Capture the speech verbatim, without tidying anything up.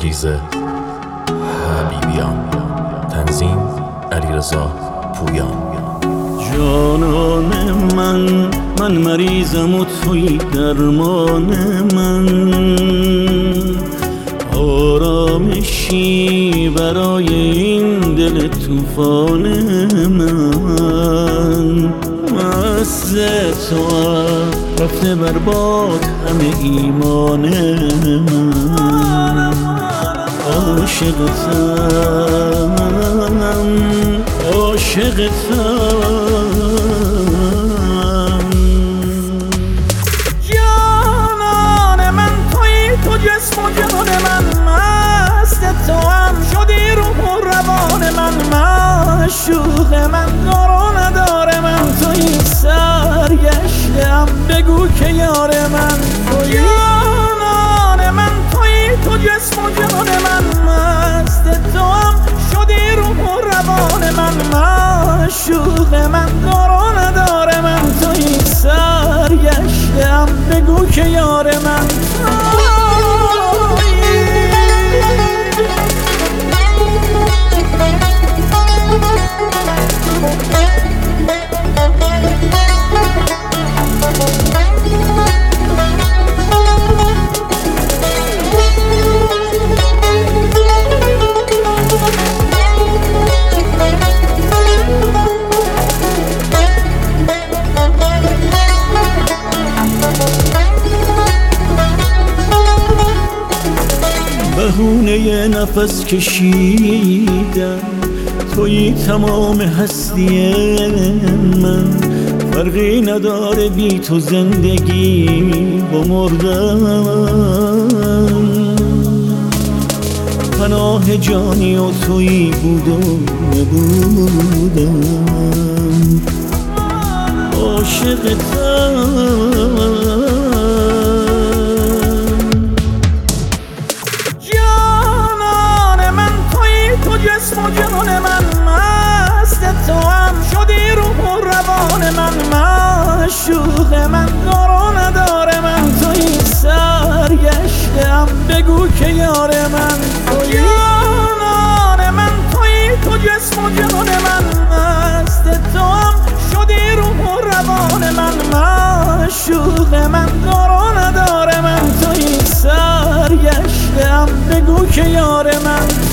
انگیزه حبیبیان. تنظیم علیرضا پویان. جانان من، من مریضم و توی درمان من، آرامشی برای این دل طوفان من. مست تو رفته برباد همه ایمان من. عاشقتم عاشقتم. جانان من توی تو، جسم و جان من، مست تو هم شدی روح و روان من. معشوق من، دار و ندار من توی، سرگشتم بگو که یار من توی. جانان من توی تو، جسم و جان من، مست تو هم شدی روح و روان من. معشوق من، دار و ندار من توی، سرگشتم بگو که یار من. بهونه نفس کشیدن توی تمام هستی من. فرقی نداره بی تو زندگی با مردن. پناه جانی و توی بود و نبودم. عاشقتم جسم و جان من، مست تو هم شدی روح و روان من. معشوق من، دار و ندار من توی، سرگشتم بگو که یار من توی. جانان من توی تو، جسم و جان من، مست تو هم شدی روح و روان من. معشوق من، دار و ندار من توی، سرگشتم بگو که یار من.